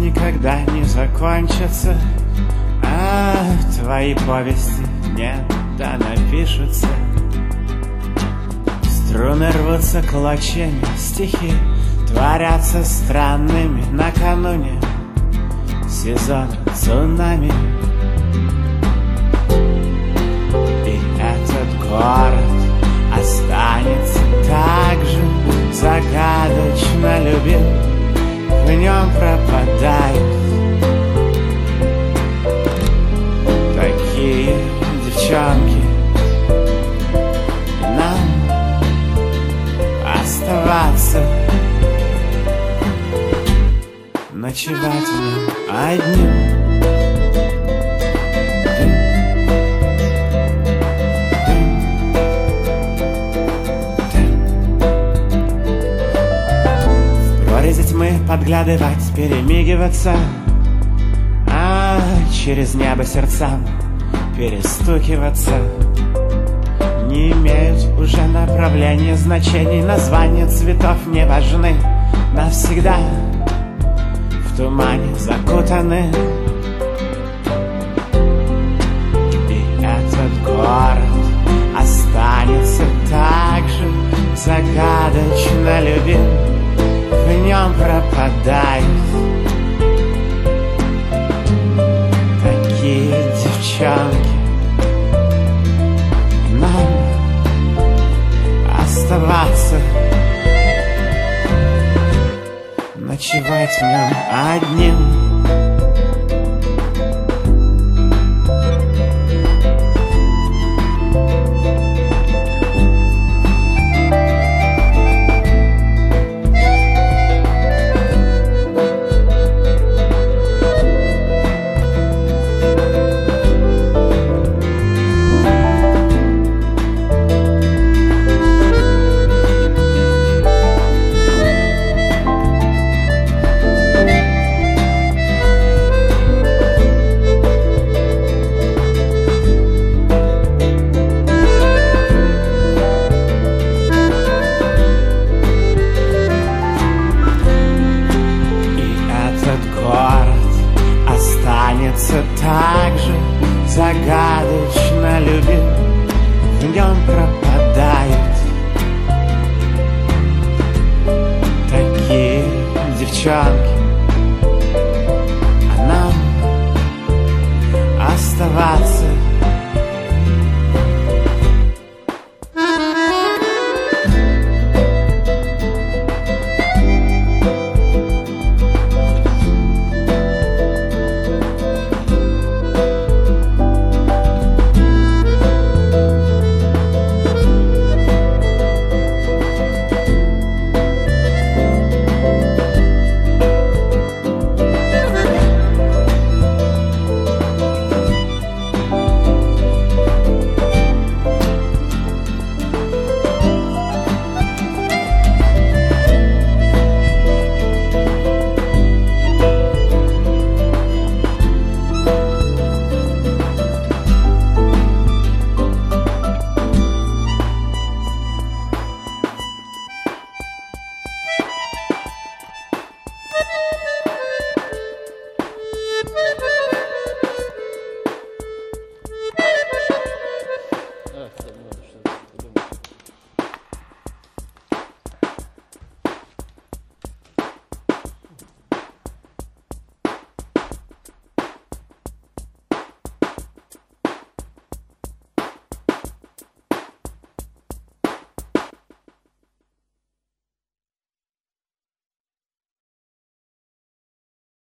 никогда не закончатся, а твои повести не напишутся. Струны рвутся клочьями, стихи творятся странными накануне сезона цунами. И этот город останется так же загадочно любим, в нем пропадают такие девчонки. И нам оставаться, ночевать в нем одним. Тьмы подглядывать, перемигиваться, а через небо сердцам перестукиваться. Не имеют уже направления, значений, названия цветов не важны. Навсегда в тумане закутаны. И этот город останется так же загадочно любим, в нем пропадают такие девчонки. И нам оставаться, ночевать в нем одним. Так же загадочно любим, в нем пропадают такие девчонки. А нам оставаться,